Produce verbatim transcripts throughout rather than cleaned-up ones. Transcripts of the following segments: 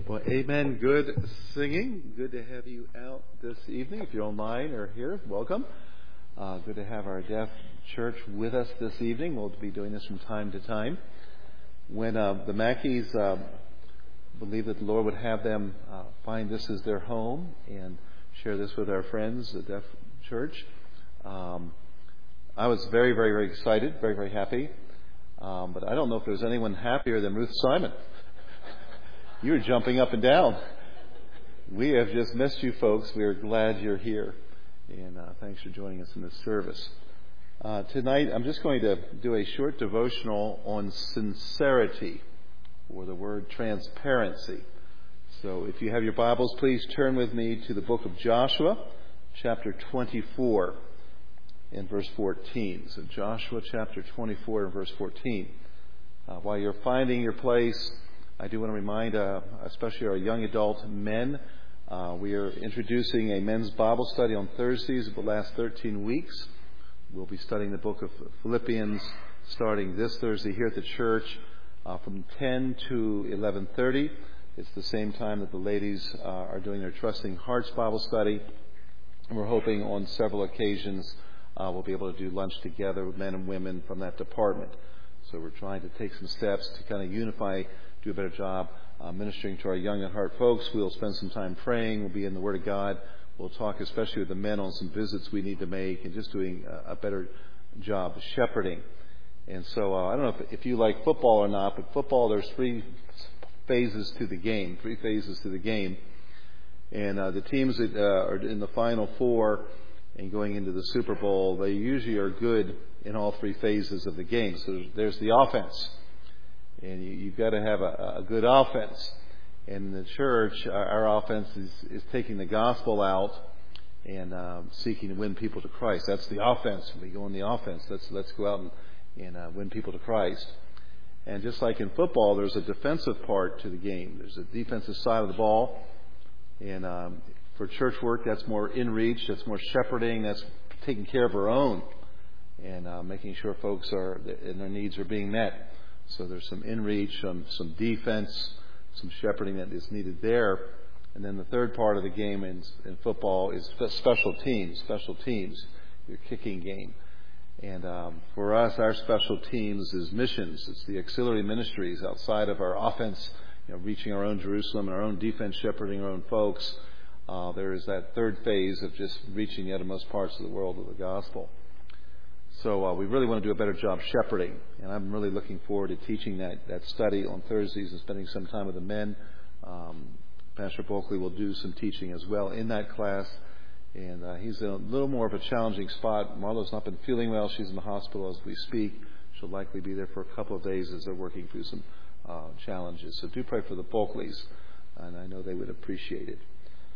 Well, amen. Good singing. Good to have you out this evening. If you're online or here, welcome. Uh, good to have our deaf church with us this evening. We'll be doing this from time to time. When uh, the Mackeys uh, believe that the Lord would have them uh, find this as their home and share this with our friends, the deaf church, um, I was very, very, very excited, very, very happy. Um, but I don't know if there's anyone happier than Ruth Simon. You were jumping up and down. We have just missed you folks. We are glad you're here. And uh, thanks for joining us in this service. Uh, tonight I'm just going to do a short devotional on sincerity, or the word transparency. So if you have your Bibles, please turn with me to the book of Joshua, chapter twenty-four, and verse fourteen. So Joshua chapter twenty-four and verse fourteen. Uh, while you're finding your place, I do want to remind, uh, especially our young adult men, uh, we are introducing a men's Bible study on Thursdays of the last thirteen weeks. We'll be studying the book of Philippians starting this Thursday here at the church uh, from ten to eleven thirty. It's the same time that the ladies uh, are doing their Trusting Hearts Bible study. And we're hoping on several occasions uh, we'll be able to do lunch together with men and women from that department. So we're trying to take some steps to kind of unify, do a better job uh, ministering to our young at heart folks. We'll spend some time praying. We'll be in the Word of God. We'll talk especially with the men on some visits we need to make and just doing a, a better job of shepherding. And so uh, I don't know if, if you like football or not, but football, there's three phases to the game, three phases to the game. And uh, the teams that uh, are in the Final Four and going into the Super Bowl, they usually are good in all three phases of the game. So there's the offense. And you, you've got to have a, a good offense. And in the church, our, our offense is, is taking the gospel out and um, seeking to win people to Christ. That's the offense. We go on the offense. Let's let's go out and, and uh, win people to Christ. And just like in football, there's a defensive part to the game. There's a defensive side of the ball. And um, for church work, that's more in reach. That's more shepherding. That's taking care of our own and uh, making sure folks are and their needs are being met. So there's some in reach, some some defense, some shepherding that is needed there. And then the third part of the game in, in football is special teams. Special teams, your kicking game. And um, for us, our special teams is missions. It's the auxiliary ministries outside of our offense, you know, reaching our own Jerusalem, our own defense, shepherding our own folks. Uh, there is that third phase of just reaching the uttermost parts of the world with the gospel. So uh, we really want to do a better job shepherding, and I'm really looking forward to teaching that, that study on Thursdays and spending some time with the men. Um, Pastor Bulkley will do some teaching as well in that class, and uh, he's in a little more of a challenging spot. Marlo's not been feeling well. She's in the hospital as we speak. She'll likely be there for a couple of days as they're working through some uh, challenges. So do pray for the Bulkleys, and I know they would appreciate it.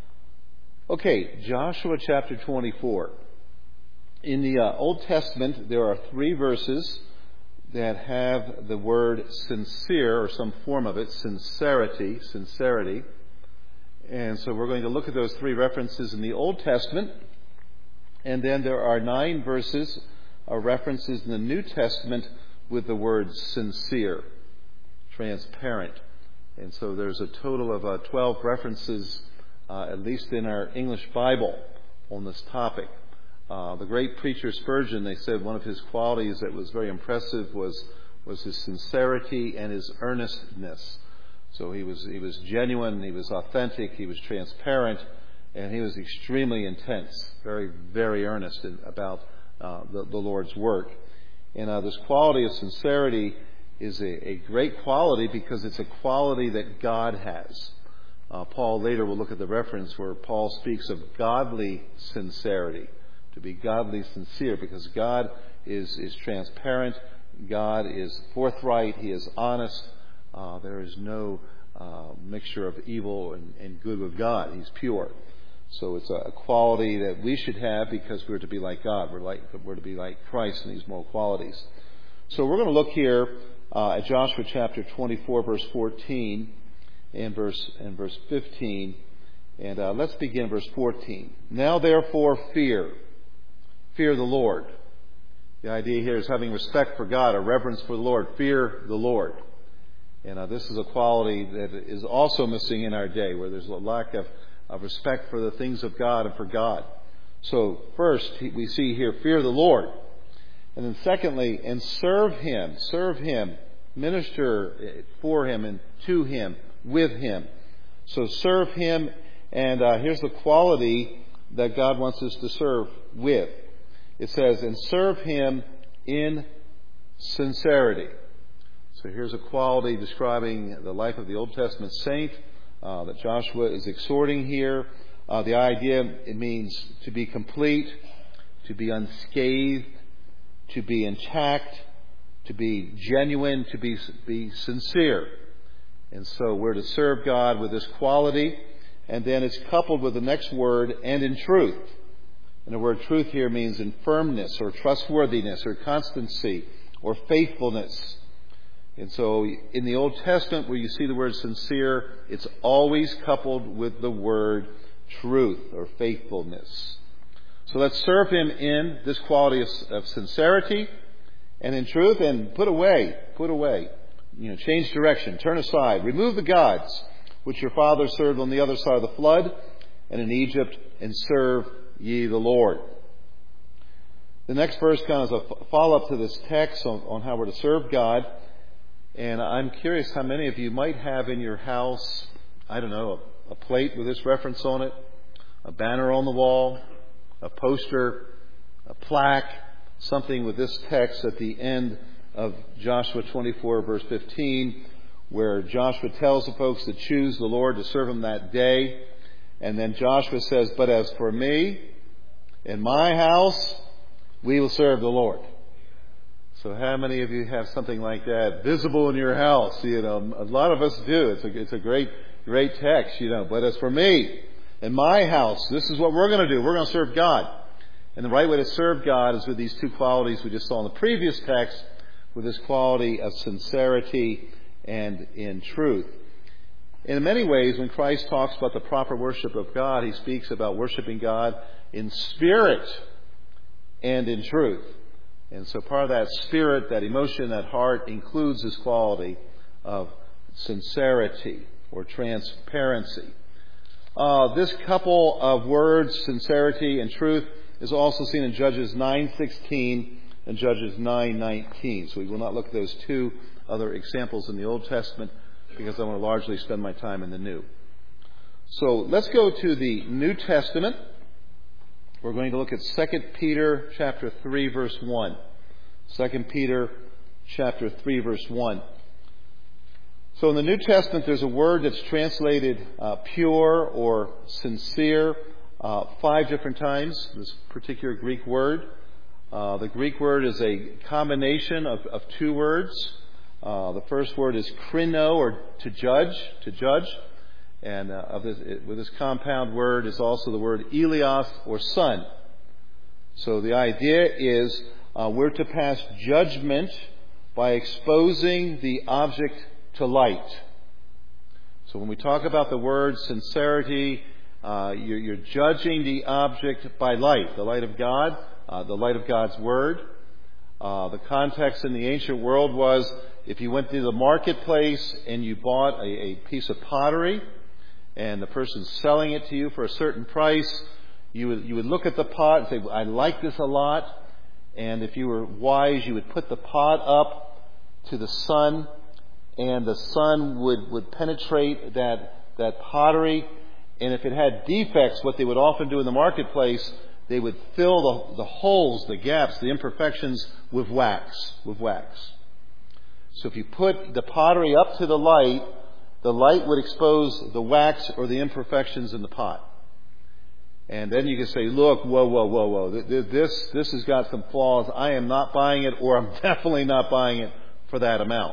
Okay, Joshua chapter twenty-four. In the uh, Old Testament, there are three verses that have the word sincere, or some form of it, sincerity, sincerity. And so we're going to look at those three references in the Old Testament. And then there are nine verses, or references in the New Testament with the word sincere, transparent. And so there's a total of uh, twelve references, uh, at least in our English Bible, on this topic. Uh, the great preacher Spurgeon, they said one of his qualities that was very impressive was was his sincerity and his earnestness. So he was he was genuine, he was authentic, he was transparent, and he was extremely intense, very very earnest in, about uh, the, the Lord's work. And uh, this quality of sincerity is a, a great quality because it's a quality that God has. Uh, Paul later will look at the reference where Paul speaks of godly sincerity. To be godly sincere, because God is, is transparent, God is forthright, He is honest. Uh, there is no uh, mixture of evil and, and good with God. He's pure. So it's a, a quality that we should have because we're to be like God. We're like we're to be like Christ in these moral qualities. So we're going to look here uh, at Joshua chapter twenty-four, verse fourteen, and verse and verse fifteen. And uh, let's begin verse fourteen. Now therefore fear. Fear the Lord. The idea here is having respect for God, a reverence for the Lord. Fear the Lord. And uh, this is a quality that is also missing in our day, where there's a lack of, of respect for the things of God and for God. So first, we see here, fear the Lord. And then secondly, and serve Him. Serve Him. Minister for Him and to Him, with Him. So serve Him, and uh, here's the quality that God wants us to serve with. It says, and serve Him in sincerity. So here's a quality describing the life of the Old Testament saint uh, that Joshua is exhorting here. Uh, the idea, it means to be complete, to be unscathed, to be intact, to be genuine, to be, be sincere. And so we're to serve God with this quality. And then it's coupled with the next word, and in truth. And the word truth here means in firmness or trustworthiness or constancy or faithfulness. And so in the Old Testament where you see the word sincere, it's always coupled with the word truth or faithfulness. So let's serve Him in this quality of, of sincerity and in truth, and put away, put away, you know, change direction, turn aside, remove the gods which your fathers served on the other side of the flood and in Egypt, and serve ye the Lord. The next verse kind of is a follow-up to this text on, on how we're to serve God. And I'm curious how many of you might have in your house, I don't know, a, a plate with this reference on it, a banner on the wall, a poster, a plaque, something with this text at the end of Joshua twenty-four, verse fifteen, where Joshua tells the folks to choose the Lord to serve Him that day. And then Joshua says, but as for me and my house, we will serve the Lord. So how many of you have something like that visible in your house? You know, a lot of us do. It's a, it's a great, great text, you know. But as for me and my house, this is what we're going to do. We're going to serve God. And the right way to serve God is with these two qualities we just saw in the previous text, with this quality of sincerity and in truth. In many ways, when Christ talks about the proper worship of God, He speaks about worshiping God in spirit and in truth. And so part of that spirit, that emotion, that heart includes this quality of sincerity or transparency. Uh, this couple of words, sincerity and truth, is also seen in Judges nine sixteen and Judges nine nineteen. So we will not look at those two other examples in the Old Testament because I want to largely spend my time in the New. So let's go to the New Testament. We're going to look at Second Peter chapter three, verse one. Second Peter chapter three, verse one. So in the New Testament, there's a word that's translated uh, pure or sincere uh, five different times, this particular Greek word. Uh, the Greek word is a combination of, of two words. Uh, the first word is krino, or to judge, to judge. And uh, of this, it, with this compound word is also the word Elios, or son. So the idea is uh, we're to pass judgment by exposing the object to light. So when we talk about the word sincerity, uh, you're, you're judging the object by light, the light of God, uh, the light of God's Word. Uh, the context in the ancient world was if you went to the marketplace and you bought a, a piece of pottery, and the person's selling it to you for a certain price, you would, you would look at the pot and say, I like this a lot. And if you were wise, you would put the pot up to the sun, and the sun would, would penetrate that, that pottery. And if it had defects, what they would often do in the marketplace, they would fill the, the holes, the gaps, the imperfections with wax, with wax. So if you put the pottery up to the light, the light would expose the wax or the imperfections in the pot. And then you can say, look, whoa, whoa, whoa, whoa, this, this has got some flaws. I am not buying it, or I'm definitely not buying it for that amount.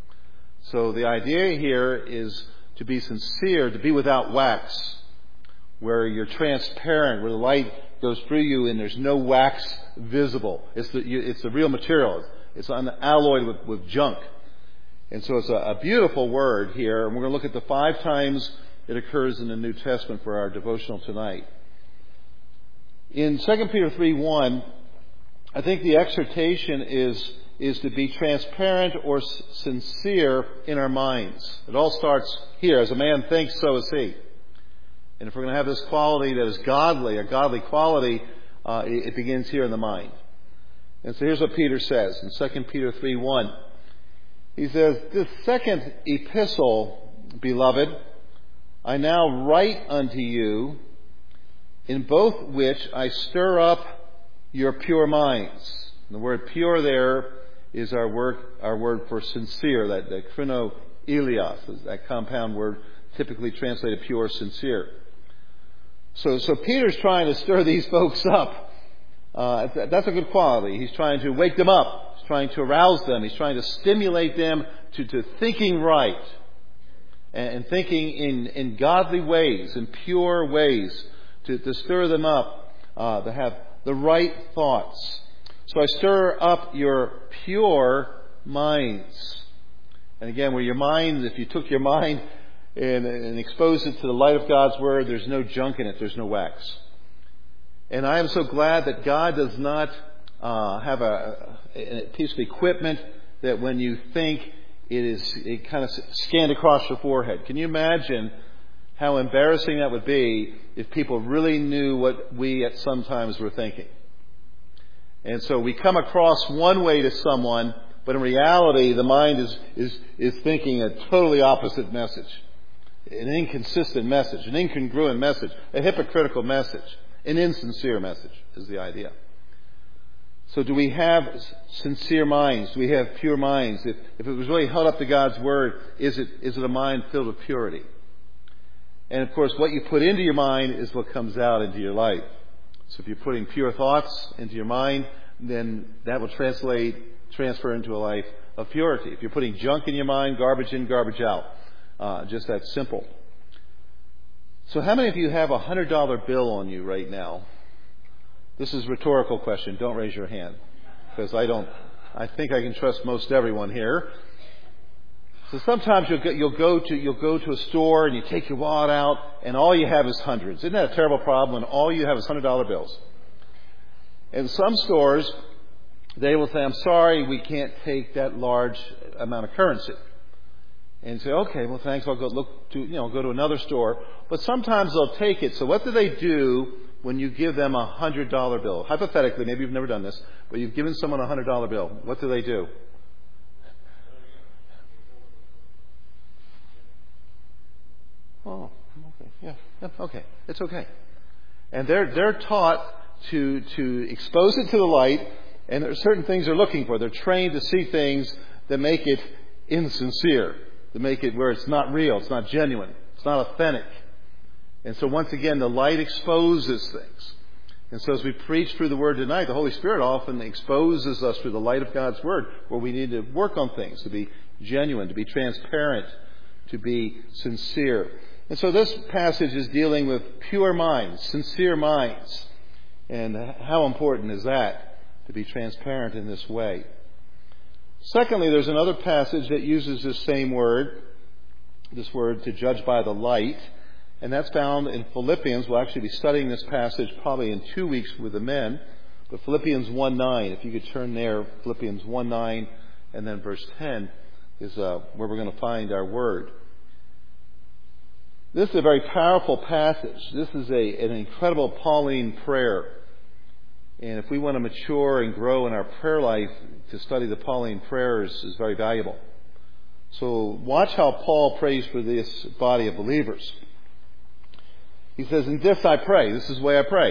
So the idea here is to be sincere, to be without wax, where you're transparent, where the light goes through you and there's no wax visible. It's the, it's the real material. It's unalloyed with, with junk. And so it's a, a beautiful word here, and we're going to look at the five times it occurs in the New Testament for our devotional tonight. In Second Peter three one, I think the exhortation is is to be transparent or s- sincere in our minds. It all starts here. As a man thinks, so is he. And if we're going to have this quality that is godly, a godly quality, uh, it, it begins here in the mind. And so here's what Peter says in Second Peter three one. He says, "This second epistle, beloved, I now write unto you, in both which I stir up your pure minds." And the word pure there is our word, our word for sincere, that, that krino elios, that compound word typically translated pure, sincere. So, so Peter's trying to stir these folks up. Uh, that's a good quality. He's trying to wake them up. He's trying to arouse them. He's trying to stimulate them to, to thinking right and, and thinking in, in godly ways, in pure ways, to, to stir them up, uh, to have the right thoughts. So I stir up your pure minds. And again, where your mind, if you took your mind and, and exposed it to the light of God's Word, there's no junk in it. There's no wax. And I am so glad that God does not uh, have a, a piece of equipment that when you think it is it kind of scanned across your forehead. Can you imagine how embarrassing that would be if people really knew what we at some times were thinking? And so we come across one way to someone, but in reality the mind is, is, is thinking a totally opposite message. An inconsistent message, an incongruent message, a hypocritical message. An insincere message is the idea. So do we have sincere minds? Do we have pure minds? If, if it was really held up to God's Word, is it, is it a mind filled with purity? And of course, what you put into your mind is what comes out into your life. So if you're putting pure thoughts into your mind, then that will translate, transfer into a life of purity. If you're putting junk in your mind, garbage in, garbage out. Uh, just that simple. So how many of you have a one hundred dollar bill on you right now? This is a rhetorical question. Don't raise your hand. Because I don't, I think I can trust most everyone here. So sometimes you'll go, you'll go to, you'll go to a store and you take your wallet out and all you have is hundreds. Isn't that a terrible problem when all you have is one hundred dollar bills? In some stores, they will say, "I'm sorry, we can't take that large amount of currency." And you say, "Okay, well, thanks. I'll go look to, you know, go to another store." But sometimes they'll take it. So what do they do when you give them a one hundred dollar bill? Hypothetically, maybe you've never done this, but you've given someone a one hundred dollar bill. What do they do? Oh, okay. Yeah, yeah, okay. It's okay. And they're, they're taught to, to expose it to the light, and there are certain things they're looking for. They're trained to see things that make it insincere. To make it where it's not real, it's not genuine, it's not authentic. And so once again, the light exposes things. And so as we preach through the Word tonight, the Holy Spirit often exposes us through the light of God's Word, where we need to work on things, to be genuine, to be transparent, to be sincere. And so this passage is dealing with pure minds, sincere minds. And how important is that, to be transparent in this way? Secondly, there's another passage that uses this same word, this word to judge by the light, and that's found in Philippians. We'll actually be studying this passage probably in two weeks with the men, but Philippians one nine, if you could turn there, Philippians one nine, and then verse ten is uh, where we're going to find our word. This is a very powerful passage. This is a, an incredible Pauline prayer. And if we want to mature and grow in our prayer life, to study the Pauline prayers is very valuable. So watch how Paul prays for this body of believers. He says, "In this I pray." This is the way I pray.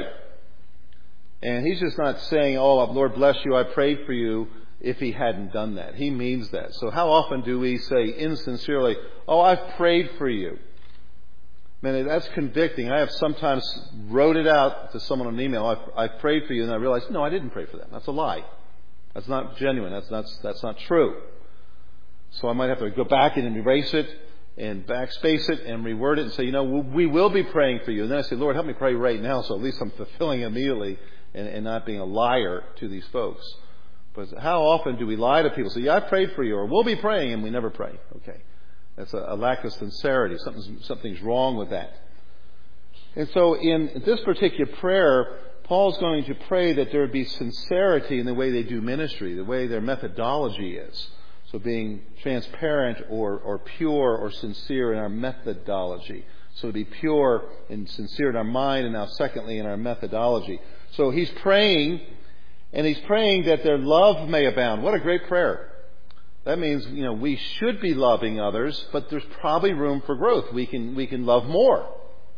And he's just not saying, "Oh, Lord bless you, I prayed for you," if he hadn't done that. He means that. So how often do we say insincerely, "Oh, I've prayed for you"? Man, that's convicting. I have sometimes wrote it out to someone on an email. I've, I've prayed for you, and I realized, no, I didn't pray for them. That's a lie. That's not genuine. That's not, that's not true. So I might have to go back and erase it and backspace it and reword it and say, you know, we will be praying for you. And then I say, Lord, help me pray right now, so at least I'm fulfilling immediately and, and not being a liar to these folks. But how often do we lie to people? Say, yeah, I prayed for you, or we'll be praying, and we never pray. Okay. That's a, a lack of sincerity. Something's, something's wrong with that. And so in this particular prayer, Paul's going to pray that there would be sincerity in the way they do ministry, the way their methodology is. So being transparent or, or pure or sincere in our methodology. So to be pure and sincere in our mind, and now secondly in our methodology. So he's praying, and he's praying that their love may abound. What a great prayer. That means, you know, we should be loving others, but there's probably room for growth. We can, we can love more.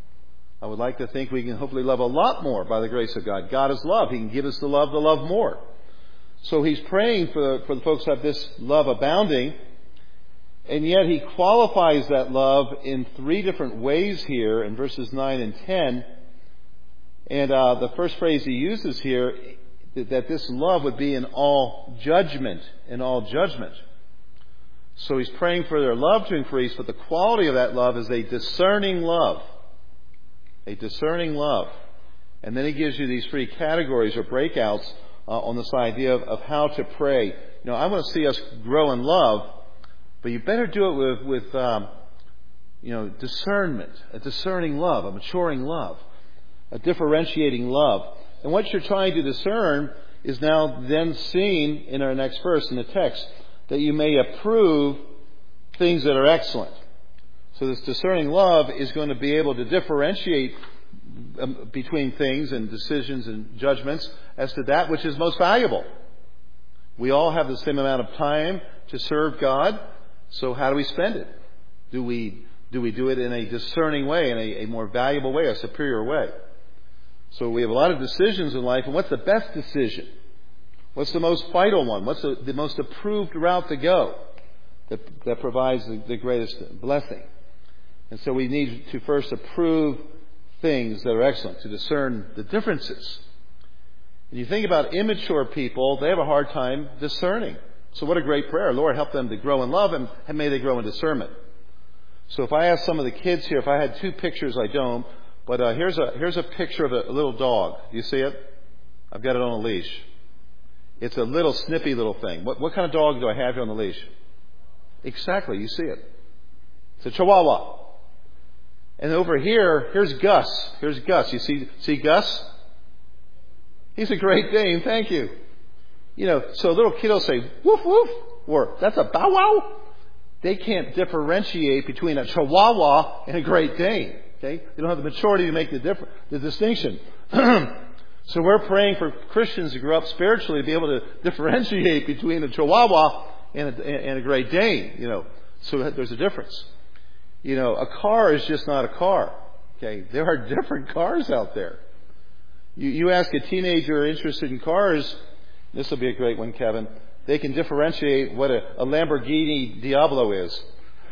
I would like to think we can hopefully love a lot more by the grace of God. God is love. He can give us the love to love more. So he's praying for the, for the folks who have this love abounding, and yet he qualifies that love in three different ways here in verses nine and ten. And uh, the first phrase he uses here, that this love would be in all judgment, in all judgment. So he's praying for their love to increase, but the quality of that love is a discerning love. A discerning love. And then he gives you these three categories or breakouts uh, on this idea of, of how to pray. You know, I want to see us grow in love, but you better do it with, with um, you know, discernment, a discerning love, a maturing love, a differentiating love. And what you're trying to discern is now then seen in our next verse in the text, that you may approve things that are excellent. So this discerning love is going to be able to differentiate um, between things and decisions and judgments as to that which is most valuable. We all have the same amount of time to serve God, so how do we spend it? Do we do we do it in a discerning way, in a, a more valuable way, a superior way? So we have a lot of decisions in life, and what's the best decision? What's the most vital one? What's the, the most approved route to go that, that provides the, the greatest blessing? And so we need to first approve things that are excellent, to discern the differences. When you think about immature people, they have a hard time discerning. So what a great prayer. Lord, help them to grow in love, and, and may they grow in discernment. So if I ask some of the kids here, if I had two pictures, I don't, but uh, here's a here's a picture of a, a little dog. Do you see it? I've got it on a leash. It's a little snippy little thing. What, what kind of dog do I have here on the leash? Exactly, you see it. It's a Chihuahua. And over here, here's Gus. Here's Gus. You see, see Gus? He's a Great Dane. Thank you. You know, so little kiddos say, woof, woof, or that's a bow wow. They can't differentiate between a Chihuahua and a Great Dane. Okay? They don't have the maturity to make the difference, the distinction. So we're praying for Christians to grow up spiritually to be able to differentiate between a Chihuahua and a, and a Great Dane. You know, so there's a difference. You know, a car is just not a car. Okay, there are different cars out there. You, you ask a teenager interested in cars, this will be a great one, Kevin. They can differentiate what a, a Lamborghini Diablo is.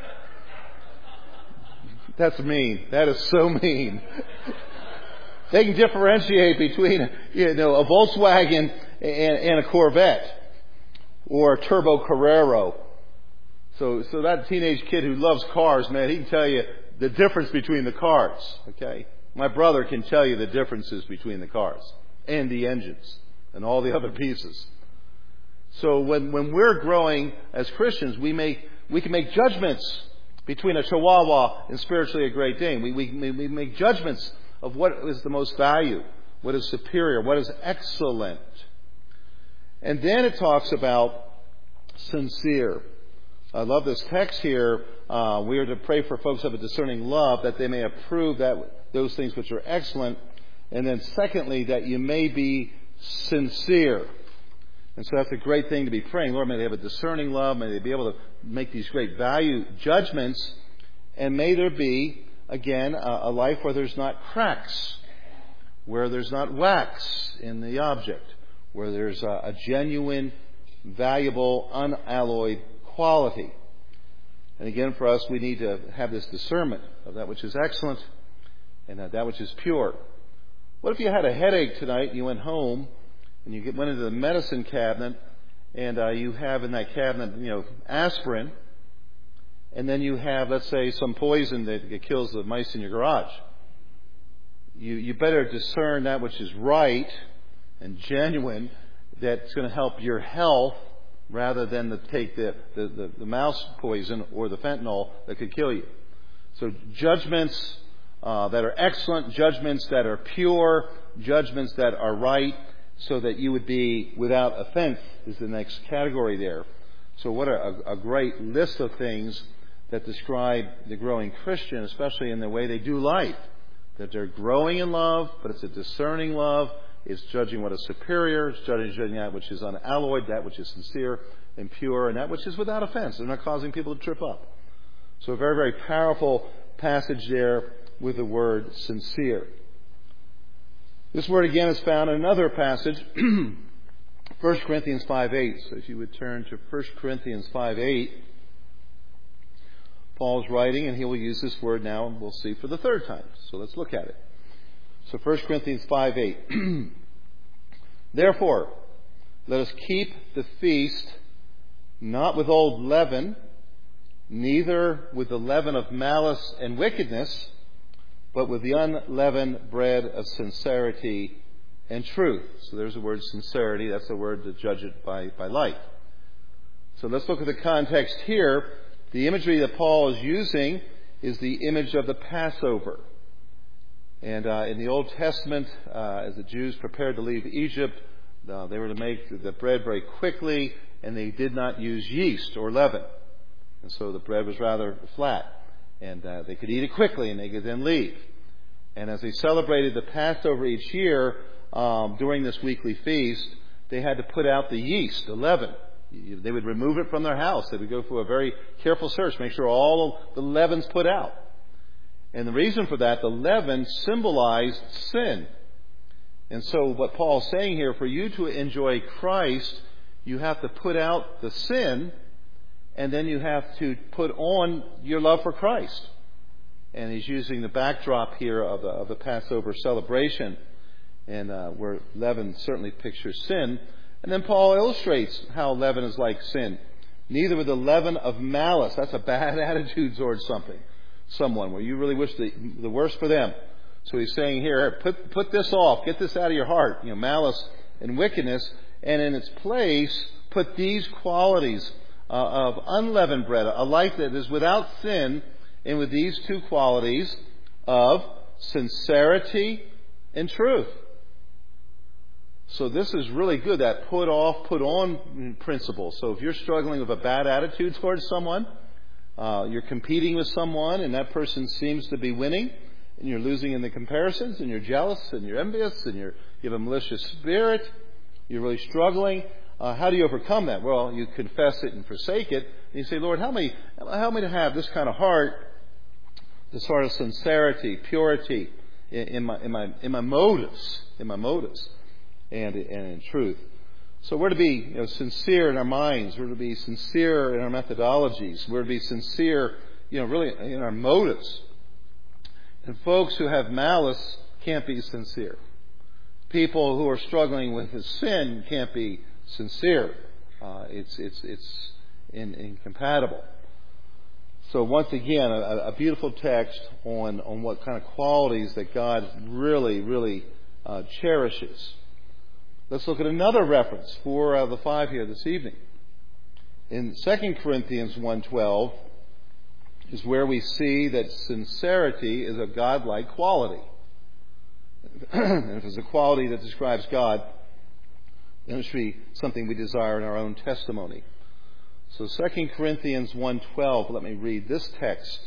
That's mean. That is so mean. They can differentiate between, you know, a Volkswagen and, and a Corvette or a Turbo Carrero. So, so that teenage kid who loves cars, man, he can tell you the difference between the cars. Okay, my brother can tell you the differences between the cars and the engines and all the other pieces. So when when we're growing as Christians, we make we can make judgments between a Chihuahua and spiritually a Great Dane. We we we make judgments of what is the most value, what is superior, what is excellent. And then it talks about sincere. I love this text here. Uh, we are to pray for folks who have a discerning love, that they may approve that those things which are excellent. And then secondly, that you may be sincere. And so that's a great thing to be praying. Lord, may they have a discerning love. May they be able to make these great value judgments. And may there be, again, a, a life where there's not cracks, where there's not wax in the object, where there's a, a genuine, valuable, unalloyed quality. And again, for us, we need to have this discernment of that which is excellent and that which is pure. What if you had a headache tonight and you went home and you went into the medicine cabinet and uh, you have in that cabinet, you know, aspirin, and then you have, let's say, some poison that kills the mice in your garage? You, you better discern that which is right and genuine, that's going to help your health, rather than to take the, the, the, the mouse poison or the fentanyl that could kill you. So judgments uh, that are excellent, judgments that are pure, judgments that are right, so that you would be without offense is the next category there. So what a, a great list of things that describe the growing Christian, especially in the way they do life. That they're growing in love, but it's a discerning love. It's judging what is superior. It's judging that which is unalloyed, that which is sincere and pure, and that which is without offense. They're not causing people to trip up. So a very, very powerful passage there with the word sincere. This word again is found in another passage, First Corinthians five eight. So if you would turn to First Corinthians five eight, Paul's writing, and he will use this word now, and we'll see for the third time. So let's look at it. So First Corinthians five eight. Therefore, let us keep the feast not with old leaven, neither with the leaven of malice and wickedness, but with the unleavened bread of sincerity and truth. So there's the word sincerity. That's the word to judge it by, by light. So let's look at the context here. The imagery that Paul is using is the image of the Passover. And uh, in the Old Testament, uh, as the Jews prepared to leave Egypt, uh, they were to make the bread very quickly, and they did not use yeast or leaven. And so the bread was rather flat. And uh, they could eat it quickly, and they could then leave. And as they celebrated the Passover each year, um, during this weekly feast, they had to put out the yeast, the leaven. They would remove it from their house. They would go through a very careful search, make sure all the leaven's put out. And the reason for that, the leaven symbolized sin. And so what Paul's saying here, for you to enjoy Christ, you have to put out the sin, and then you have to put on your love for Christ. And he's using the backdrop here of the, of the Passover celebration, and uh, where leaven certainly pictures sin. And then Paul illustrates how leaven is like sin. Neither with the leaven of malice. That's a bad attitude towards something, someone, where you really wish the, the worst for them. So he's saying here, put put this off, get this out of your heart, you know, malice and wickedness, and in its place, put these qualities uh, of unleavened bread, a life that is without sin, and with these two qualities of sincerity and truth. So this is really good, that put off, put on principle. So if you're struggling with a bad attitude towards someone, uh, you're competing with someone and that person seems to be winning, and you're losing in the comparisons, and you're jealous, and you're envious, and you're, you have a malicious spirit, you're really struggling, uh, how do you overcome that? Well, you confess it and forsake it, and you say, Lord, help me, help me to have this kind of heart, this sort of sincerity, purity in, in my in my in my motives, in my motives. And, and in truth. So we're to be you know, sincere in our minds. We're to be sincere in our methodologies. We're to be sincere, you know, really in our motives. And folks who have malice can't be sincere. People who are struggling with sin can't be sincere. Uh, it's it's it's in, incompatible. So once again, a, a beautiful text on on what kind of qualities that God really really uh, cherishes. Let's look at another reference, four out of the five here this evening. In Second Corinthians one twelve is where we see that sincerity is a godlike quality. And if it's a quality that describes God, then it should be something we desire in our own testimony. So Second Corinthians one twelve, let me read this text.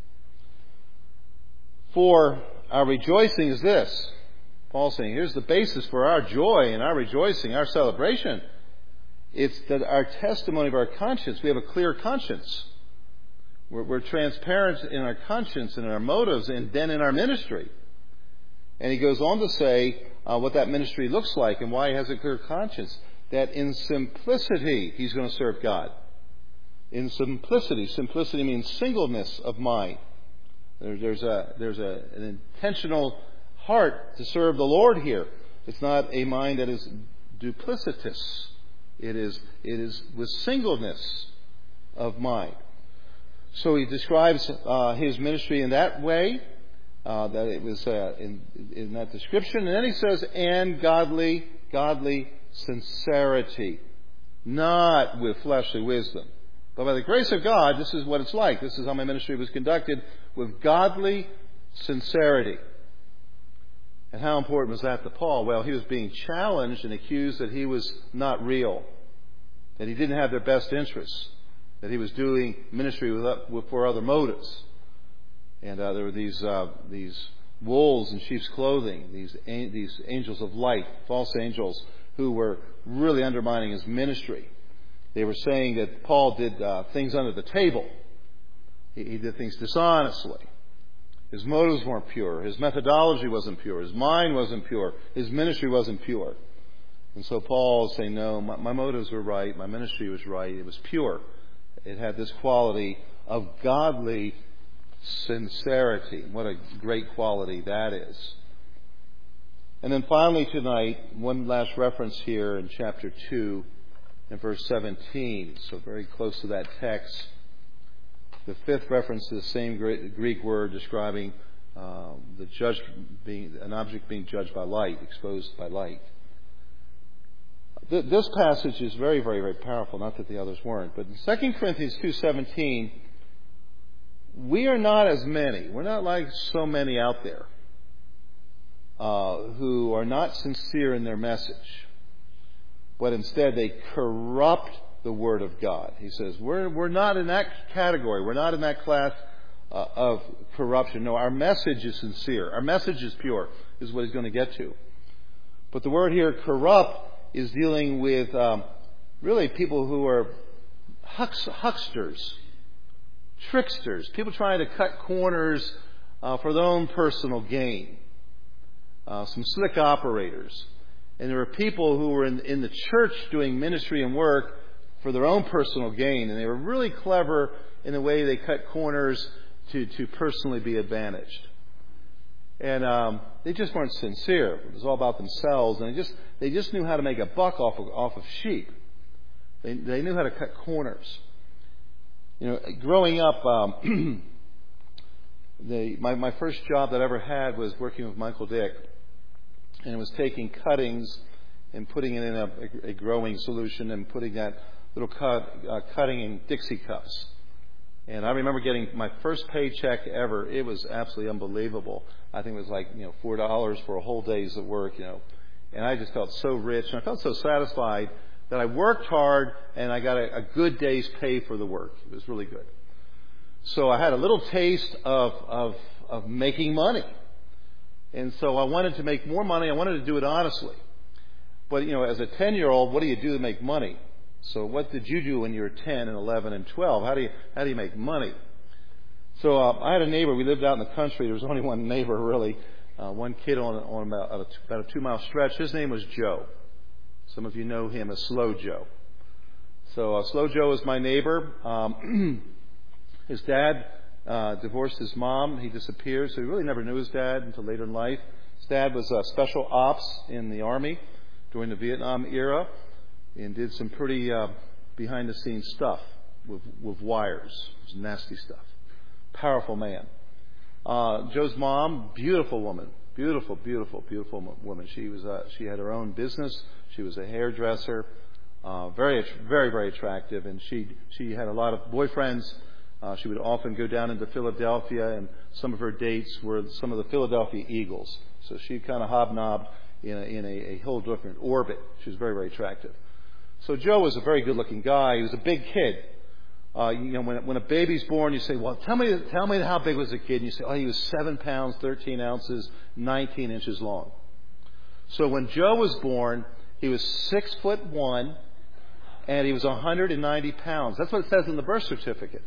For our rejoicing is this. Paul's saying, here's the basis for our joy and our rejoicing, our celebration. It's that our testimony of our conscience, we have a clear conscience. We're, we're transparent in our conscience and in our motives, and then in our ministry. And he goes on to say uh, what that ministry looks like and why he has a clear conscience. That in simplicity, he's going to serve God. In simplicity. Simplicity means singleness of mind. There, there's a, there's a, an intentional heart to serve the Lord here. It's not a mind that is duplicitous. It is it is with singleness of mind. So he describes uh, his ministry in that way, uh, that it was uh, in in that description, and then he says, and godly godly sincerity, not with fleshly wisdom, but by the grace of God. This is what it's like. This is how my ministry was conducted, with godly sincerity. And how important was that to Paul? Well, he was being challenged and accused that he was not real, that he didn't have their best interests, that he was doing ministry with, with, for other motives. And uh, there were these uh, these wolves in sheep's clothing, these these angels of light, false angels, who were really undermining his ministry. They were saying that Paul did uh, things under the table. He, he did things dishonestly. His motives weren't pure. His methodology wasn't pure. His mind wasn't pure. His ministry wasn't pure. And so Paul is saying, no, my, my motives were right. My ministry was right. It was pure. It had this quality of godly sincerity. What a great quality that is. And then finally tonight, one last reference here in chapter two in verse seventeen. So very close to that text. The fifth reference to the same Greek word describing um, the judge being an object being judged by light, exposed by light. Th- this passage is very, very, very powerful. Not that the others weren't, but in Second Corinthians two seventeen, we are not as many. We're not like so many out there uh, who are not sincere in their message, but instead they corrupt the Word of God. He says, we're, we're not in that category. We're not in that class uh, of corruption. No, our message is sincere. Our message is pure, is what he's going to get to. But the word here, corrupt, is dealing with um, really people who are hux- hucksters, tricksters, people trying to cut corners uh, for their own personal gain. Uh, some slick operators. And there were people who were in, in the church doing ministry and work for their own personal gain, and they were really clever in the way they cut corners to, to personally be advantaged. And um, they just weren't sincere. It was all about themselves, and they just they just knew how to make a buck off of, off of sheep. They they knew how to cut corners. You know, growing up, um, the my my first job that I ever had was working with Michael Dick, and it was taking cuttings and putting it in a, a growing solution and putting that little cut, uh, cutting in Dixie cups. And I remember getting my first paycheck ever. It was absolutely unbelievable. I think it was like, you know, four dollars for a whole day's of work, you know. And I just felt so rich, and I felt so satisfied that I worked hard and I got a, a good day's pay for the work. It was really good. So I had a little taste of, of, of making money. And so I wanted to make more money. I wanted to do it honestly. But, you know, as a ten-year-old, what do you do to make money? So what did you do when you were ten and eleven and twelve? How do you, how do you make money? So uh, I had a neighbor. We lived out in the country. There was only one neighbor, really. Uh, one kid on, on about, a, about a two-mile stretch. His name was Joe. Some of you know him as Slow Joe. So uh, Slow Joe is my neighbor. Um, his dad uh, divorced his mom. He disappeared, so he really never knew his dad until later in life. His dad was uh, special ops in the Army during the Vietnam era, and did some pretty uh, behind-the-scenes stuff with, with wires. It was nasty stuff. Powerful man. Uh, Joe's mom, beautiful woman. Beautiful, beautiful, beautiful woman. She was uh, she had her own business. She was a hairdresser. Uh, very, very, very attractive. And she she had a lot of boyfriends. Uh, she would often go down into Philadelphia, and some of her dates were some of the Philadelphia Eagles. So she kind of hobnobbed in a, in a, a whole different orbit. She was very, very attractive. So Joe was a very good-looking guy. He was a big kid. Uh, you know, when when a baby's born, you say, "Well, tell me, tell me how big was the kid?" And you say, "Oh, he was seven pounds, thirteen ounces, nineteen inches long." So when Joe was born, he was six foot one, and he was one hundred ninety pounds. That's what it says in the birth certificate.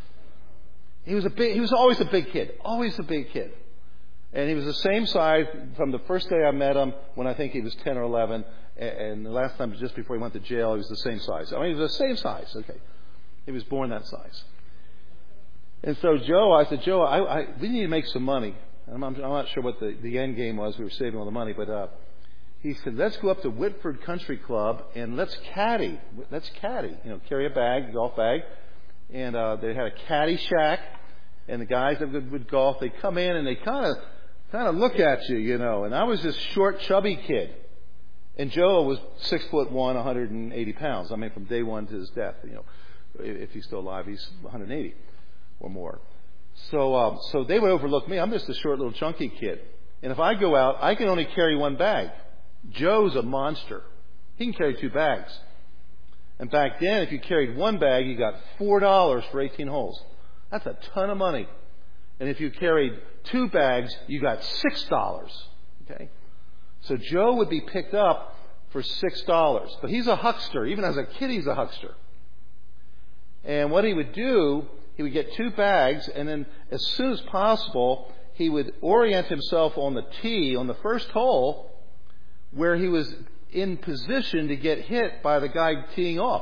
He was a big. He was always a big kid. Always a big kid. And he was the same size from the first day I met him, when I think he was ten or eleven. And the last time, just before he went to jail, he was the same size. I mean, he was the same size. Okay. He was born that size. And so Joe, I said, Joe, I, I, we need to make some money. I'm, I'm not sure what the, the end game was. We were saving all the money. But uh, he said, let's go up to Whitford Country Club and let's caddy. Let's caddy. You know, carry a bag, a golf bag. And uh, they had a caddy shack. And the guys that would, would golf, they come in and they kind of kind of look at you, you know. And I was this short, chubby kid. And Joe was six foot one, one hundred eighty pounds. I mean, from day one to his death, you know. If he's still alive, he's one hundred eighty or more. So, um, so they would overlook me. I'm just a short, little, chunky kid. And if I go out, I can only carry one bag. Joe's a monster. He can carry two bags. And back then, if you carried one bag, you got four dollars for eighteen holes. That's a ton of money. And if you carried two bags, you got six dollars. Okay? So Joe would be picked up for six dollars. But he's a huckster. Even as a kid, he's a huckster. And what he would do, he would get two bags, and then as soon as possible, he would orient himself on the tee, on the first hole, where he was in position to get hit by the guy teeing off.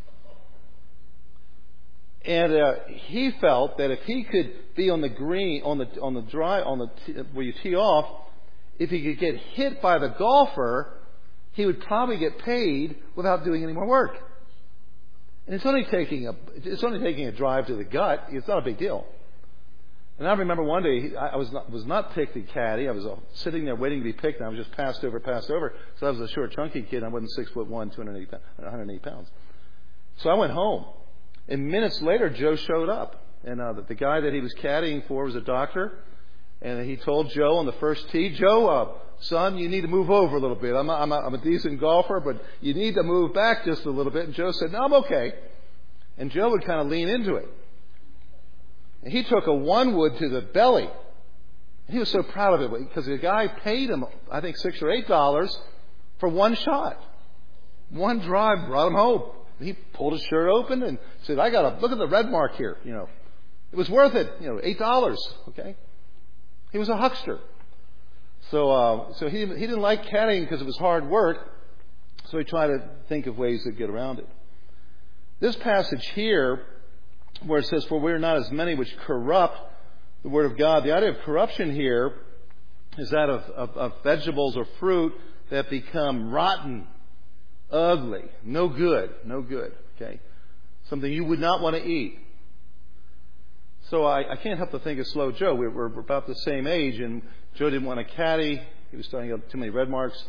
And uh, he felt that if he could be on the green, on the on the dry, on the tee, where you tee off, if he could get hit by the golfer, he would probably get paid without doing any more work. And it's only taking a it's only taking a drive to the gut. It's not a big deal. And I remember one day I was not was not picked at caddy. I was sitting there waiting to be picked, and I was just passed over, passed over. So I was a short, chunky kid. And I wasn't six foot one, two hundred eighty, one hundred eight pounds. So I went home, and minutes later, Joe showed up, and uh, the, the guy that he was caddying for was a doctor, and he told Joe on the first tee, Joe, uh, son, you need to move over a little bit. I'm a, I'm, a, I'm a decent golfer, but you need to move back just a little bit. And Joe said, no, I'm okay. And Joe would kind of lean into it. And he took a one wood to the belly. And he was so proud of it because the guy paid him, I think, six or eight dollars for one shot. One drive brought him home. He pulled his shirt open and said, I got to look at the red mark here. You know, it was worth it. You know, eight dollars. Okay. He was a huckster. So, uh, so he, he didn't like caddying because it was hard work. So he tried to think of ways to get around it. This passage here, where it says, for we are not as many which corrupt the word of God. The idea of corruption here is that of, of, of vegetables or fruit that become rotten, ugly, no good, no good. Okay, something you would not want to eat. So I, I can't help but think of Slow Joe. We're, we're about the same age, and Joe didn't want to caddy. He was starting to get too many red marks.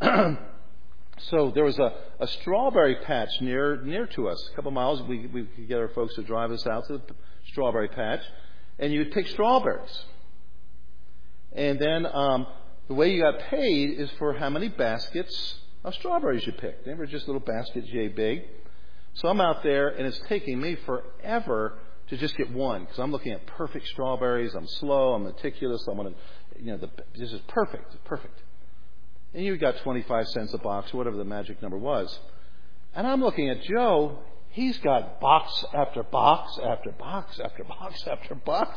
So there was a, a strawberry patch near near to us. A couple of miles, we, we could get our folks to drive us out to the strawberry patch. And you would pick strawberries. And then um, the way you got paid is for how many baskets of strawberries you picked. They were just little baskets yay big. So I'm out there, and it's taking me forever to just get one, because I'm looking at perfect strawberries. I'm slow. I'm meticulous. I want to, you know, the, this is perfect, perfect. And you got twenty-five cents a box, whatever the magic number was. And I'm looking at Joe. He's got box after box after box after box after box.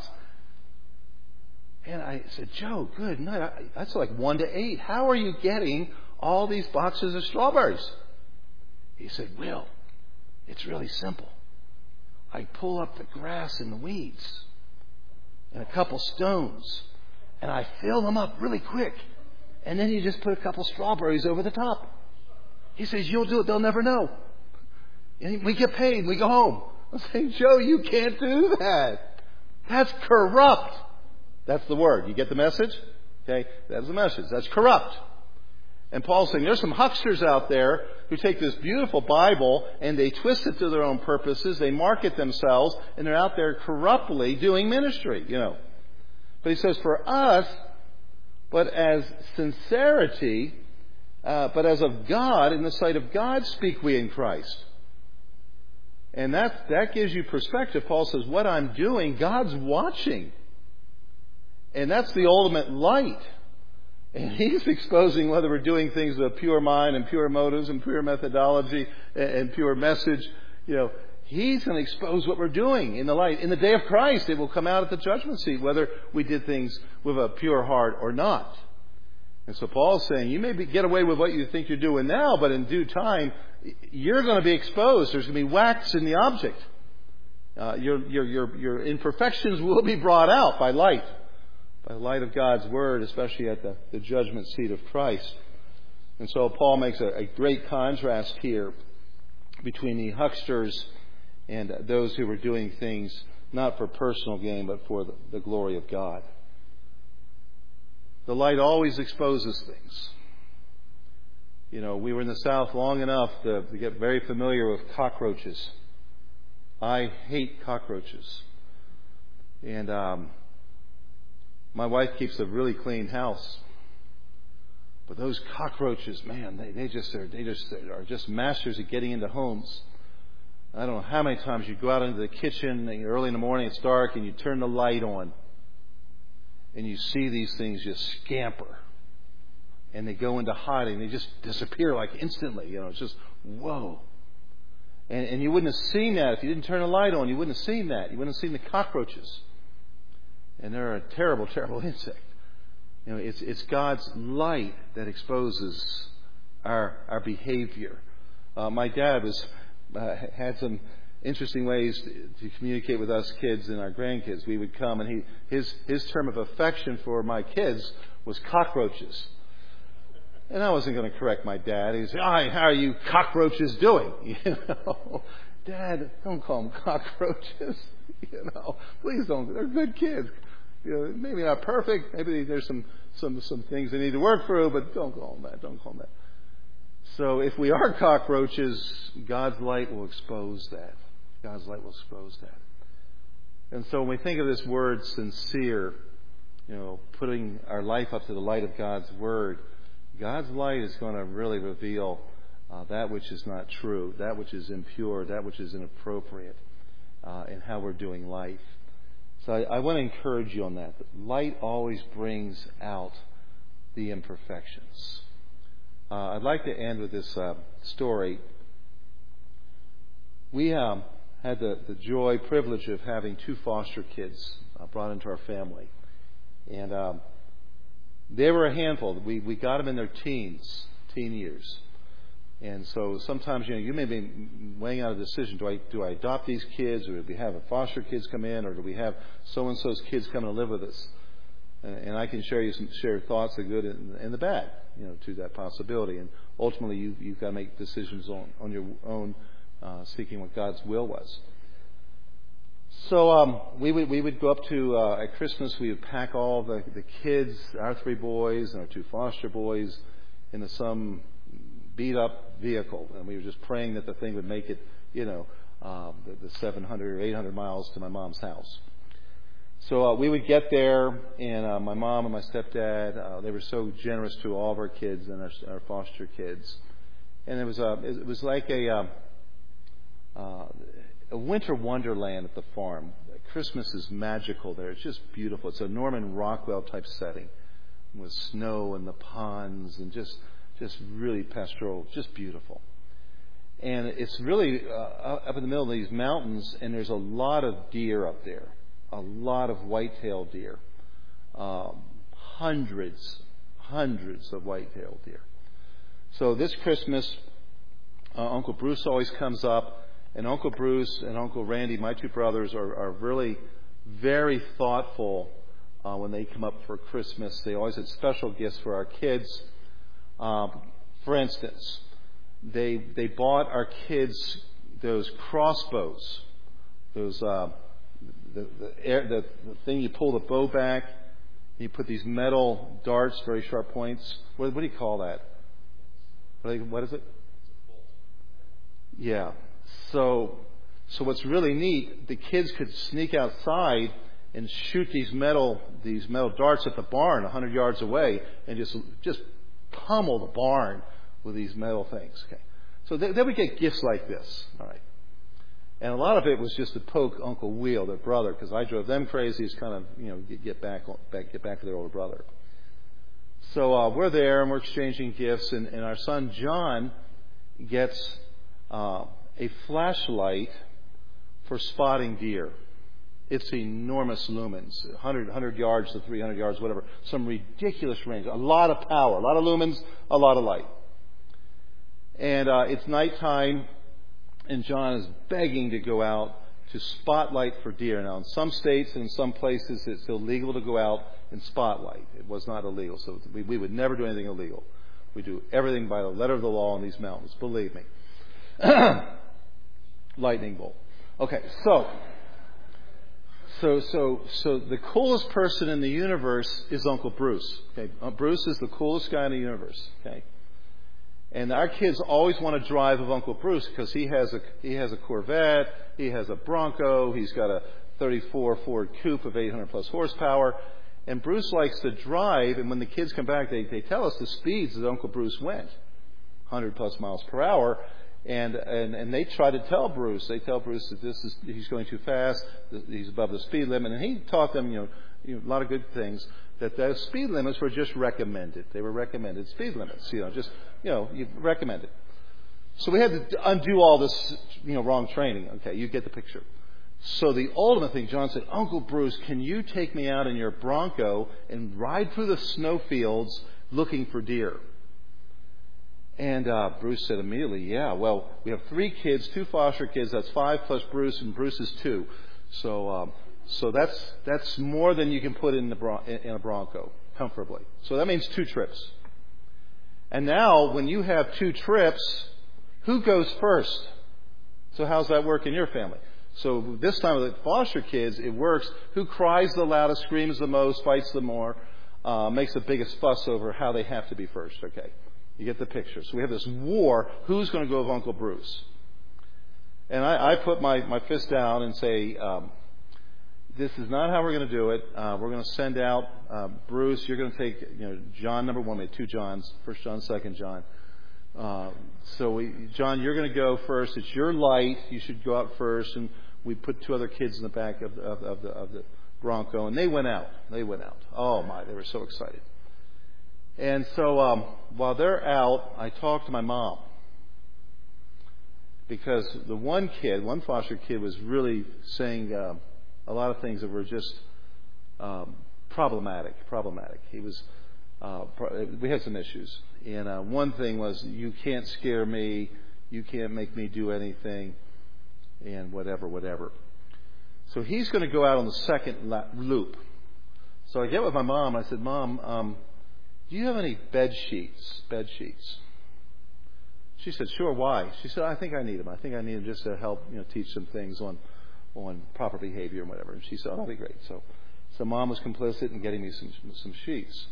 And I said, Joe, good night. That's like one to eight. How are you getting all these boxes of strawberries? He said, Will, it's really simple. I pull up the grass and the weeds and a couple stones, and I fill them up really quick. And then you just put a couple strawberries over the top. He says, you'll do it. They'll never know. And we get paid. We go home. I'm saying, Joe, you can't do that. That's corrupt. That's the word. You get the message? Okay, that's the message. That's corrupt. And Paul's saying there's some hucksters out there who take this beautiful Bible and they twist it to their own purposes. They market themselves, and they're out there corruptly doing ministry, you know. But he says, for us, but as sincerity, uh, but as of God, in the sight of God, speak we in Christ. And that, that gives you perspective. Paul says, what I'm doing, God's watching. And that's the ultimate light. And He's exposing whether we're doing things with a pure mind and pure motives and pure methodology and, and pure message. You know, He's going to expose what we're doing in the light. In the day of Christ, it will come out at the judgment seat, whether we did things with a pure heart or not. And so Paul's saying, you may be, get away with what you think you're doing now, but in due time, you're going to be exposed. There's going to be wax in the object. Uh, your, your, your, your imperfections will be brought out by light, by the light of God's Word, especially at the, the judgment seat of Christ. And so Paul makes a, a great contrast here between the hucksters and those who were doing things not for personal gain, but for the, the glory of God. The light always exposes things. You know, we were in the South long enough to, to get very familiar with cockroaches. I hate cockroaches. And um, my wife keeps a really clean house. But those cockroaches, man, they, they just are, they just are just masters at getting into homes. I don't know how many times you go out into the kitchen early in the morning, it's dark, and you turn the light on, and you see these things just scamper, and they go into hiding. They just disappear like instantly. You know, it's just whoa. And, and you wouldn't have seen that if you didn't turn the light on. You wouldn't have seen that. You wouldn't have seen the cockroaches. And they're a terrible, terrible insect. You know, it's it's God's light that exposes our our behavior. Uh, my dad was uh, had some interesting ways to, to communicate with us kids and our grandkids. We would come, and he his his term of affection for my kids was cockroaches. And I wasn't going to correct my dad. He would say, "Hi, how are you cockroaches doing?" You know, Dad, don't call them cockroaches. You know, please don't. They're good kids. You know, maybe not perfect. Maybe there's some, some, some things they need to work through, but don't call them that. Don't call them that. So if we are cockroaches, God's light will expose that. God's light will expose that. And so when we think of this word sincere, you know, putting our life up to the light of God's word, God's light is going to really reveal uh, that which is not true, that which is impure, that which is inappropriate uh, in how we're doing life. So I, I want to encourage you on that. Light always brings out the imperfections. Uh, I'd like to end with this uh, story. We um, had the, the joy, privilege of having two foster kids uh, brought into our family. And um, they were a handful. We, we got them in their teens, teen years. And so sometimes, you know, you may be weighing out a decision. Do I do I adopt these kids, or do we have a foster kids come in, or do we have so-and-so's kids come and live with us? And, and I can share you some share thoughts, the good and, and the bad, you know, to that possibility. And ultimately, you, you've got to make decisions on, on your own, uh, seeking what God's will was. So um, we would we would go up to, uh, at Christmas, we would pack all the, the kids, our three boys and our two foster boys, into some beat-up vehicle, and we were just praying that the thing would make it, you know, uh, the, the seven hundred or eight hundred miles to my mom's house. So uh, we would get there, and uh, my mom and my stepdad, uh, they were so generous to all of our kids and our, our foster kids, and it was uh, it was like a uh, uh, a winter wonderland at the farm. Christmas is magical there. It's just beautiful. It's a Norman Rockwell type setting with snow and the ponds and just. Just really pastoral, just beautiful. And it's really uh, up in the middle of these mountains, and there's a lot of deer up there, a lot of white-tailed deer, um, hundreds, hundreds of white-tailed deer. So this Christmas, uh, Uncle Bruce always comes up, and Uncle Bruce and Uncle Randy, my two brothers, are, are really very thoughtful uh, when they come up for Christmas. They always had special gifts for our kids. Um, for instance, they they bought our kids those crossbows, those uh, the the, air, the the thing you pull the bow back, you put these metal darts, very sharp points. What, what do you call that? What, what is it? Yeah. So so what's really neat, the kids could sneak outside and shoot these metal these metal darts at the barn a hundred yards away, and just just pummel the barn with these metal things. Okay, so they, they would get gifts like this. All right, and a lot of it was just to poke Uncle Wheel, their brother, because I drove them crazy. It's kind of, you know, get, get back, back, get back to their older brother. So uh, we're there and we're exchanging gifts, and, and our son John gets uh, a flashlight for spotting deer. It's enormous lumens, one hundred, one hundred yards to three hundred yards, whatever. Some ridiculous range. A lot of power, a lot of lumens, a lot of light. And uh, it's nighttime, and John is begging to go out to spotlight for deer. Now, in some states and in some places, it's illegal to go out and spotlight. It was not illegal, so we, we would never do anything illegal. We do everything by the letter of the law in these mountains, believe me. Lightning bolt. Okay, so... So, so, so the coolest person in the universe is Uncle Bruce. Okay, uh, Bruce is the coolest guy in the universe. Okay, and our kids always want to drive with Uncle Bruce because he has a he has a Corvette, he has a Bronco, he's got a thirty-four Ford Coupe of eight hundred plus horsepower, And Bruce likes to drive, and when the kids come back, they, they tell us the speeds that Uncle Bruce went, one hundred plus miles per hour. And, and and they try to tell Bruce, they tell Bruce that this is he's going too fast, that he's above the speed limit. And he taught them, you know, you know, a lot of good things, that the speed limits were just recommended. They were recommended speed limits, you know, just, you know, you recommend it. So we had to undo all this, you know, wrong training. Okay, you get the picture. So the ultimate thing, John said, Uncle Bruce, can you take me out in your Bronco and ride through the snowfields looking for deer? And uh, Bruce said immediately, yeah, well, we have three kids, two foster kids. That's five plus Bruce, and Bruce is two. So um, so that's that's more than you can put in, the bron- in a Bronco comfortably. So that means two trips. And now when you have two trips, who goes first? So how's that work in your family? So this time with the foster kids, it works. Who cries the loudest, screams the most, fights the more, uh, makes the biggest fuss over how they have to be first, okay? You get the picture. So we have this war. Who's going to go with Uncle Bruce? And I, I put my, my fist down and say, um, this is not how we're going to do it. Uh, we're going to send out uh, Bruce. You're going to take, you know, John number one. We had two Johns, first John, second John. Uh, so we, John, you're going to go first. It's your light. You should go out first. And we put two other kids in the back of, of, of the of the Bronco, and they went out. They went out. Oh my! They were so excited. And so um, while they're out, I talked to my mom, because the one kid, one foster kid, was really saying uh, a lot of things that were just um, problematic. Problematic. He was. Uh, we had some issues, and uh, one thing was, you can't scare me, you can't make me do anything, and whatever, whatever. So he's going to go out on the second la- loop. So I get with my mom. I said, Mom, um, do you have any bed sheets? Bed sheets. She said, sure. Why? She said, I think I need them. I think I need them just to help, you know, teach some things on on proper behavior and whatever. And she said, oh, that'll be great. So, so Mom was complicit in getting me some some sheets.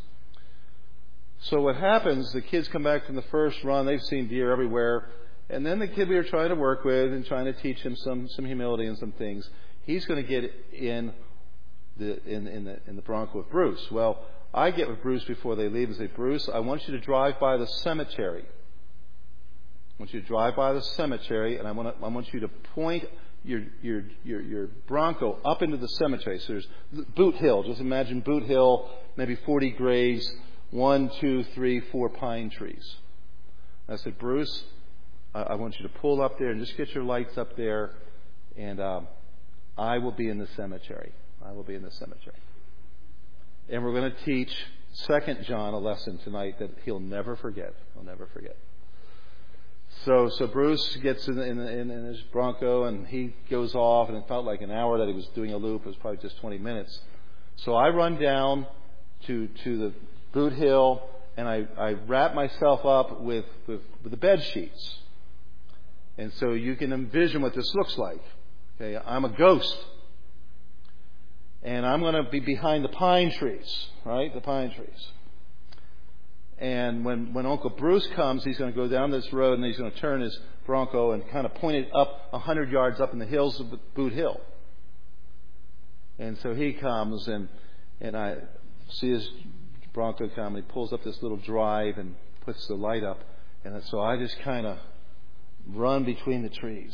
So what happens, the kids come back from the first run, they've seen deer everywhere, and then the kid we were trying to work with and trying to teach him some, some humility and some things, he's going to get in the in, in the in the Bronco with Bruce. Well, I get with Bruce before they leave and say, Bruce, I want you to drive by the cemetery. I want you to drive by the cemetery, and I want to, I want you to point your your your your Bronco up into the cemetery. So there's Boot Hill. Just imagine Boot Hill, maybe forty graves. One, two, three, four pine trees. I said, Bruce, I, I want you to pull up there and just get your lights up there, and um, I will be in the cemetery. I will be in the cemetery. And we're going to teach Second John a lesson tonight that he'll never forget. He'll never forget. So, so Bruce gets in, in, in, in his Bronco, and he goes off, and it felt like an hour that he was doing a loop. It was probably just twenty minutes. So I run down to to the Boot Hill, and I, I wrap myself up with, with, with the bed sheets. And so you can envision what this looks like. Okay, I'm a ghost. And I'm going to be behind the pine trees, right? The pine trees. And when, when Uncle Bruce comes, he's going to go down this road, and he's going to turn his Bronco and kind of point it up a hundred yards up in the hills of Boot Hill. And so he comes, and, and I see his Bronco come, and he pulls up this little drive and puts the light up, and so I just kind of run between the trees.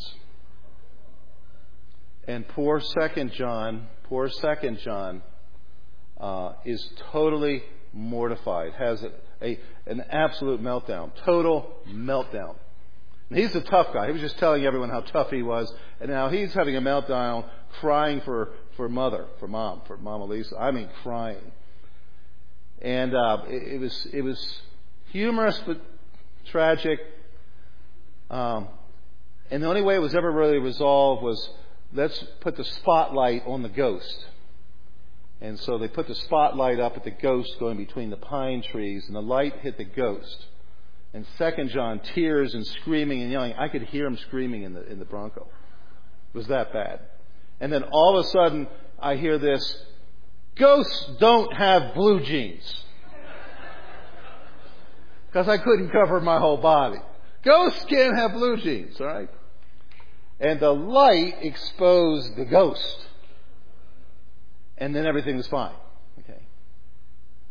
And poor Second John, poor Second John, uh, is totally mortified, has a, a an absolute meltdown, total meltdown. And he's the tough guy. He was just telling everyone how tough he was, and now he's having a meltdown, crying for for mother, for mom, for Mama Lisa. I mean, crying. And uh, it, it was it was humorous but tragic. Um, and the only way it was ever really resolved was, let's put the spotlight on the ghost. And so they put the spotlight up at the ghost going between the pine trees, and the light hit the ghost. And Second John, tears and screaming and yelling. I could hear him screaming in the in the Bronco. It was that bad. And then all of a sudden, I hear this: ghosts don't have blue jeans. Because I couldn't cover my whole body. Ghosts can't have blue jeans, all right? And the light exposed the ghost. And then everything was fine. Okay.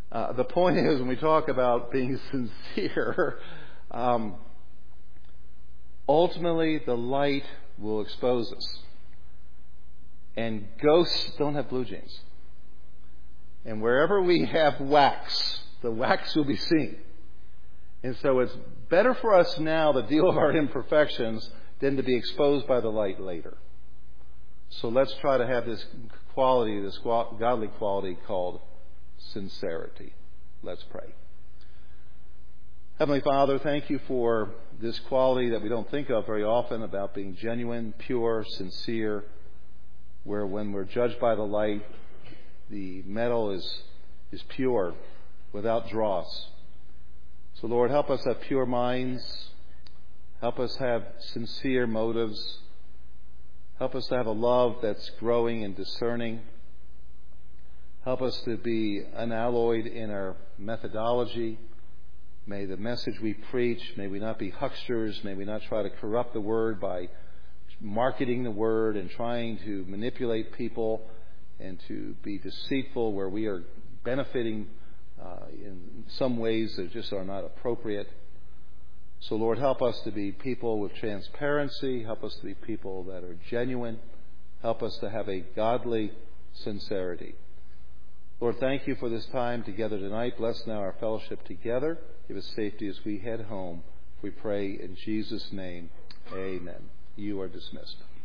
Uh, the point is, when we talk about being sincere, um, ultimately the light will expose us. And ghosts don't have blue jeans. And wherever we have wax, the wax will be seen. And so it's better for us now to deal with our imperfections than to be exposed by the light later. So let's try to have this quality, this godly quality called sincerity. Let's pray. Heavenly Father, thank you for this quality that we don't think of very often about being genuine, pure, sincere, where when we're judged by the light, the metal is, is pure without dross. So, Lord, help us have pure minds. Help us have sincere motives. Help us to have a love that's growing and discerning. Help us to be unalloyed in our methodology. May the message we preach, may we not be hucksters. May we not try to corrupt the word by marketing the word and trying to manipulate people and to be deceitful where we are benefiting Uh, in some ways that just are not appropriate. So, Lord, help us to be people with transparency. Help us to be people that are genuine. Help us to have a godly sincerity. Lord, thank you for this time together tonight. Bless now our fellowship together. Give us safety as we head home. We pray in Jesus' name. Amen. You are dismissed.